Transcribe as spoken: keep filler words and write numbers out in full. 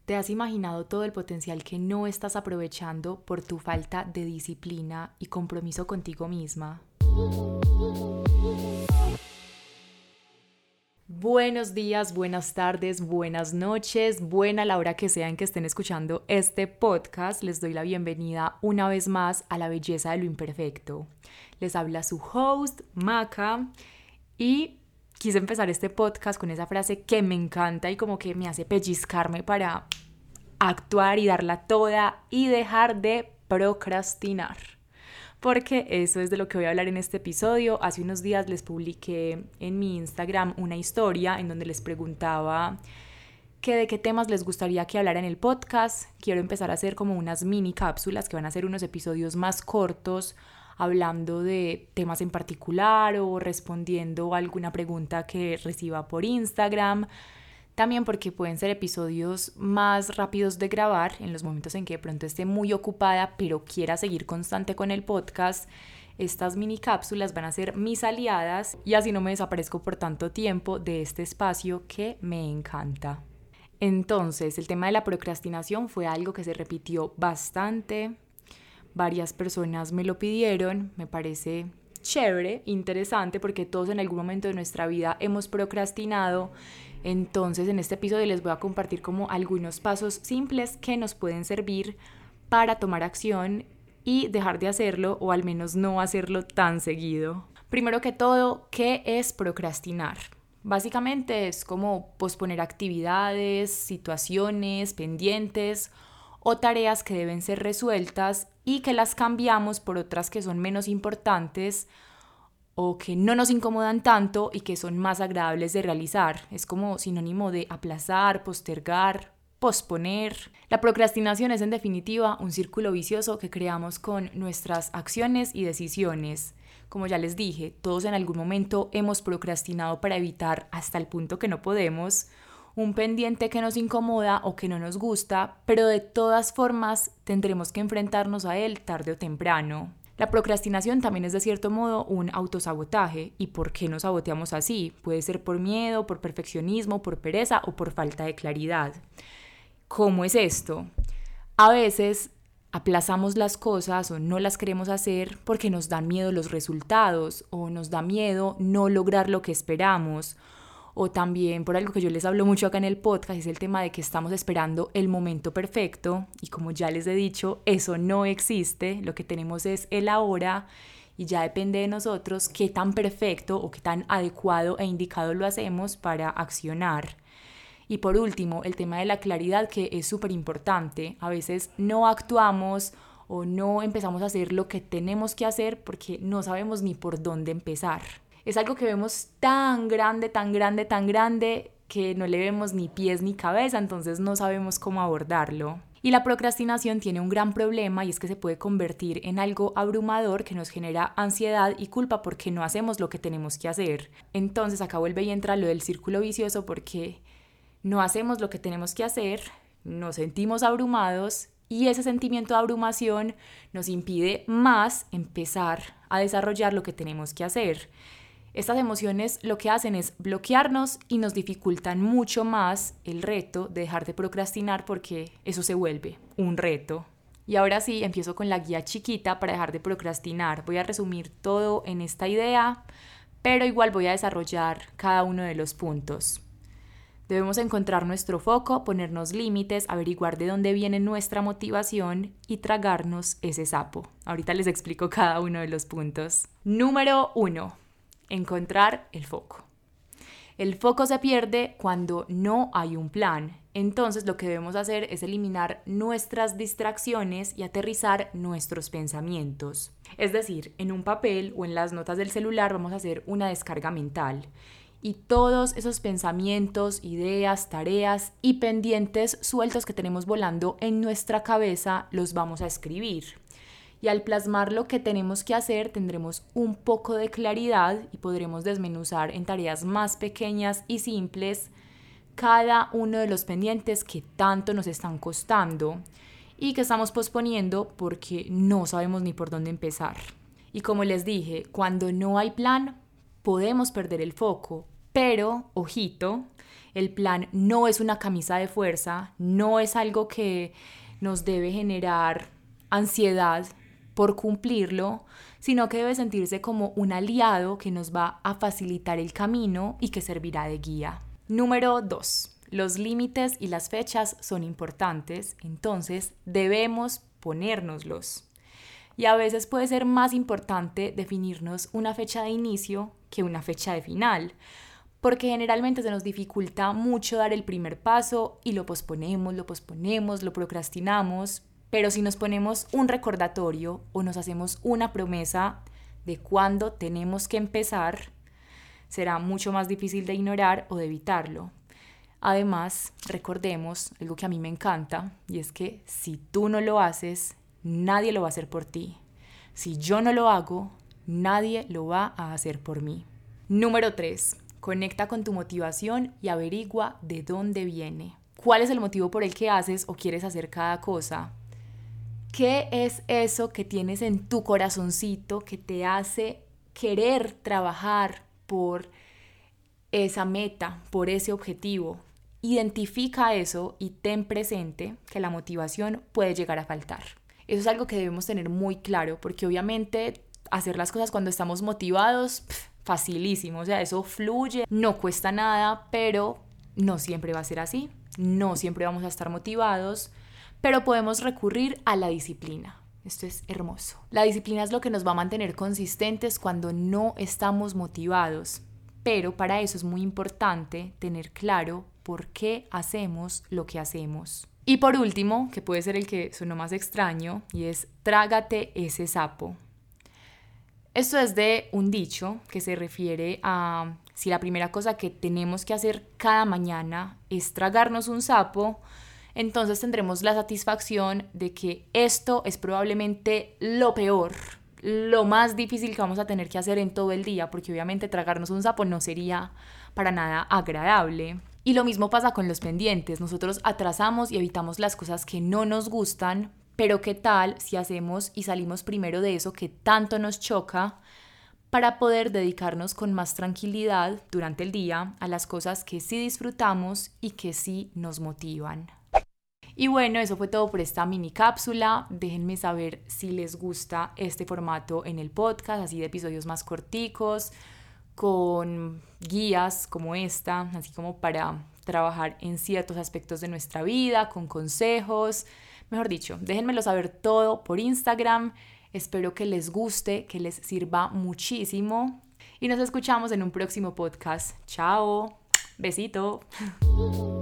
¿Te has imaginado todo el potencial que no estás aprovechando por tu falta de disciplina y compromiso contigo misma? Buenos días, buenas tardes, buenas noches, buena la hora que sea en que estén escuchando este podcast. Les doy la bienvenida una vez más a la belleza de lo imperfecto. Les habla su host, Maca, y quise empezar este podcast con esa frase que me encanta y como que me hace pellizcarme para actuar y darla toda y dejar de procrastinar. Porque eso es de lo que voy a hablar en este episodio. Hace unos días les publiqué en mi Instagram una historia en donde les preguntaba que de qué temas les gustaría que hablara en el podcast. Quiero empezar a hacer como unas mini cápsulas que van a ser unos episodios más cortos, hablando de temas en particular o respondiendo a alguna pregunta que reciba por Instagram. También porque pueden ser episodios más rápidos de grabar en los momentos en que de pronto esté muy ocupada pero quiera seguir constante con el podcast. Estas mini cápsulas van a ser mis aliadas y así no me desaparezco por tanto tiempo de este espacio que me encanta. Entonces, el tema de la procrastinación fue algo que se repitió bastante. Varias personas me lo pidieron, me parece chévere, interesante, porque todos en algún momento de nuestra vida hemos procrastinado. Entonces, en este episodio les voy a compartir como algunos pasos simples que nos pueden servir para tomar acción y dejar de hacerlo, o al menos no hacerlo tan seguido. Primero que todo, ¿qué es procrastinar? Básicamente es como posponer actividades, situaciones, pendientes o tareas que deben ser resueltas y que las cambiamos por otras que son menos importantes o que no nos incomodan tanto y que son más agradables de realizar. Es como sinónimo de aplazar, postergar, posponer. La procrastinación es en definitiva un círculo vicioso que creamos con nuestras acciones y decisiones. Como ya les dije, todos en algún momento hemos procrastinado para evitar, hasta el punto que no podemos, un pendiente que nos incomoda o que no nos gusta, pero de todas formas tendremos que enfrentarnos a él tarde o temprano. La procrastinación también es de cierto modo un autosabotaje. ¿Y por qué nos saboteamos así? Puede ser por miedo, por perfeccionismo, por pereza o por falta de claridad. ¿Cómo es esto? A veces aplazamos las cosas o no las queremos hacer porque nos dan miedo los resultados o nos da miedo no lograr lo que esperamos. O también por algo que yo les hablo mucho acá en el podcast, es el tema de que estamos esperando el momento perfecto y como ya les he dicho, eso no existe, lo que tenemos es el ahora y ya depende de nosotros qué tan perfecto o qué tan adecuado e indicado lo hacemos para accionar. Y por último, el tema de la claridad, que es súper importante. A veces no actuamos o no empezamos a hacer lo que tenemos que hacer porque no sabemos ni por dónde empezar. Es algo que vemos tan grande, tan grande, tan grande que no le vemos ni pies ni cabeza, entonces no sabemos cómo abordarlo. Y la procrastinación tiene un gran problema y es que se puede convertir en algo abrumador que nos genera ansiedad y culpa porque no hacemos lo que tenemos que hacer. Entonces acá vuelve y entra lo del círculo vicioso porque no hacemos lo que tenemos que hacer, nos sentimos abrumados y ese sentimiento de abrumación nos impide más empezar a desarrollar lo que tenemos que hacer. Estas emociones lo que hacen es bloquearnos y nos dificultan mucho más el reto de dejar de procrastinar porque eso se vuelve un reto. Y ahora sí, empiezo con la guía chiquita para dejar de procrastinar. Voy a resumir todo en esta idea, pero igual voy a desarrollar cada uno de los puntos. Debemos encontrar nuestro foco, ponernos límites, averiguar de dónde viene nuestra motivación y tragarnos ese sapo. Ahorita les explico cada uno de los puntos. Número uno. Encontrar el foco. El foco se pierde cuando no hay un plan. Entonces lo que debemos hacer es eliminar nuestras distracciones y aterrizar nuestros pensamientos. Es decir, en un papel o en las notas del celular vamos a hacer una descarga mental. Y todos esos pensamientos, ideas, tareas y pendientes sueltos que tenemos volando en nuestra cabeza los vamos a escribir. Y al plasmar lo que tenemos que hacer tendremos un poco de claridad y podremos desmenuzar en tareas más pequeñas y simples cada uno de los pendientes que tanto nos están costando y que estamos posponiendo porque no sabemos ni por dónde empezar. Y como les dije, cuando no hay plan, podemos perder el foco, Pero, ojito, el plan no es una camisa de fuerza, no es algo que nos debe generar ansiedad por cumplirlo, sino que debe sentirse como un aliado que nos va a facilitar el camino y que servirá de guía. Número dos. Los límites y las fechas son importantes, entonces debemos ponérnoslos. Y a veces puede ser más importante definirnos una fecha de inicio que una fecha de final, porque generalmente se nos dificulta mucho dar el primer paso y lo posponemos, lo posponemos, lo procrastinamos, pero si nos ponemos un recordatorio o nos hacemos una promesa de cuándo tenemos que empezar, será mucho más difícil de ignorar o de evitarlo. Además, recordemos algo que a mí me encanta, y es que si tú no lo haces, nadie lo va a hacer por ti. Si yo no lo hago, nadie lo va a hacer por mí. Número tres. Conecta con tu motivación y averigua de dónde viene. ¿Cuál es el motivo por el que haces o quieres hacer cada cosa? ¿Qué es eso que tienes en tu corazoncito que te hace querer trabajar por esa meta, por ese objetivo? Identifica eso y ten presente que la motivación puede llegar a faltar. Eso es algo que debemos tener muy claro, porque obviamente hacer las cosas cuando estamos motivados, pff, facilísimo, o sea, eso fluye, no cuesta nada, pero no siempre va a ser así, no siempre vamos a estar motivados, pero podemos recurrir a la disciplina. Esto es hermoso. La disciplina es lo que nos va a mantener consistentes cuando no estamos motivados, pero para eso es muy importante tener claro por qué hacemos lo que hacemos. Y por último, que puede ser el que sonó más extraño, y es trágate ese sapo. Esto es de un dicho que se refiere a si la primera cosa que tenemos que hacer cada mañana es tragarnos un sapo, entonces tendremos la satisfacción de que esto es probablemente lo peor, lo más difícil que vamos a tener que hacer en todo el día, porque obviamente tragarnos un sapo no sería para nada agradable. Y lo mismo pasa con los pendientes. Nosotros atrasamos y evitamos las cosas que no nos gustan, pero ¿qué tal si hacemos y salimos primero de eso que tanto nos choca para poder dedicarnos con más tranquilidad durante el día a las cosas que sí disfrutamos y que sí nos motivan? Y bueno, eso fue todo por esta mini cápsula. Déjenme saber si les gusta este formato en el podcast, así de episodios más corticos, con guías como esta, así como para trabajar en ciertos aspectos de nuestra vida, con consejos. Mejor dicho, déjenmelo saber todo por Instagram. Espero que les guste, que les sirva muchísimo. Y nos escuchamos en un próximo podcast. Chao. Besito.